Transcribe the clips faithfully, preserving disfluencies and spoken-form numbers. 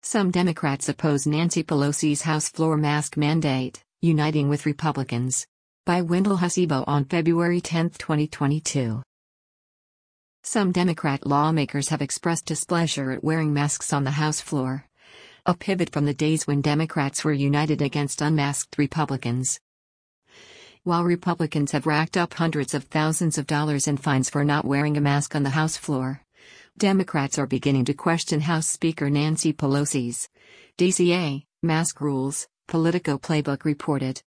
Some Democrats oppose Nancy Pelosi's House floor mask mandate, uniting with Republicans. By Wendell Hasibo on February tenth, twenty twenty-two. Some Democrat lawmakers have expressed displeasure at wearing masks on the House floor, a pivot from the days when Democrats were united against unmasked Republicans. While Republicans have racked up hundreds of thousands of dollars in fines for not wearing a mask on the House floor, Democrats are beginning to question House Speaker Nancy Pelosi's D C A mask rules, Politico Playbook reported.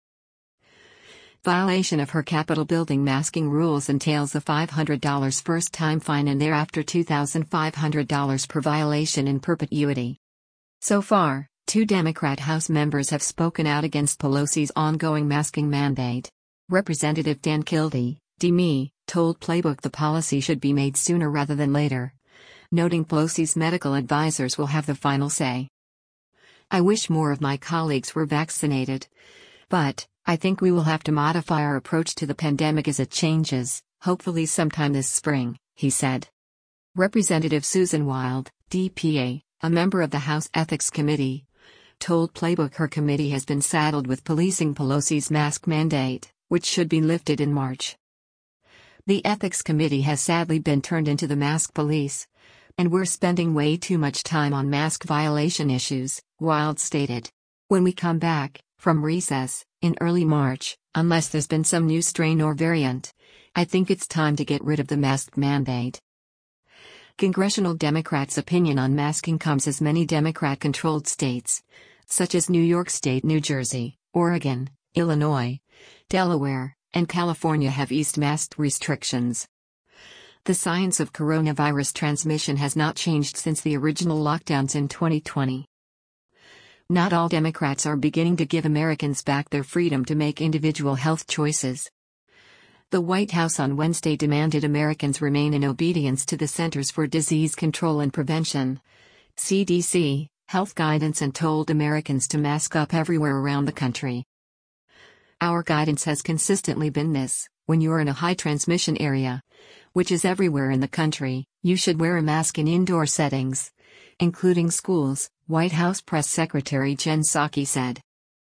Violation of her Capitol building masking rules entails a five hundred dollars first-time fine and thereafter two thousand five hundred dollars per violation in perpetuity. So far, two Democrat House members have spoken out against Pelosi's ongoing masking mandate. Representative Dan Kildee, D M E, told Playbook the policy should be made sooner rather than later, noting Pelosi's medical advisors will have the final say. I wish more of my colleagues were vaccinated. But, I think we will have to modify our approach to the pandemic as it changes, hopefully sometime this spring, he said. Representative Susan Wild, D P A, a member of the House Ethics Committee, told Playbook her committee has been saddled with policing Pelosi's mask mandate, which should be lifted in March. The Ethics Committee has sadly been turned into the mask police, and we're spending way too much time on mask violation issues, Wild stated. When we come back from recess, in early March, unless there's been some new strain or variant, I think it's time to get rid of the mask mandate. Congressional Democrats' opinion on masking comes as many Democrat-controlled states, such as New York State, New Jersey, Oregon, Illinois, Delaware, and California have eased mask restrictions. The science of coronavirus transmission has not changed since the original lockdowns in twenty twenty. Not all Democrats are beginning to give Americans back their freedom to make individual health choices. The White House on Wednesday demanded Americans remain in obedience to the Centers for Disease Control and Prevention, C D C, health guidance and told Americans to mask up everywhere around the country. Our guidance has consistently been this: when you're in a high transmission area, which is everywhere in the country, you should wear a mask in indoor settings, including schools, White House Press Secretary Jen Psaki said.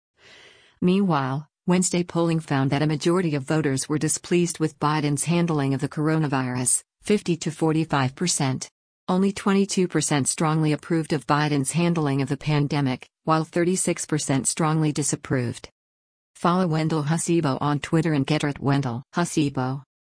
Meanwhile, Wednesday polling found that a majority of voters were displeased with Biden's handling of the coronavirus, fifty to forty-five percent. Only twenty-two percent strongly approved of Biden's handling of the pandemic, while thirty-six percent strongly disapproved. Follow Wendell Hasibo on Twitter and get at Wendell Hasibo.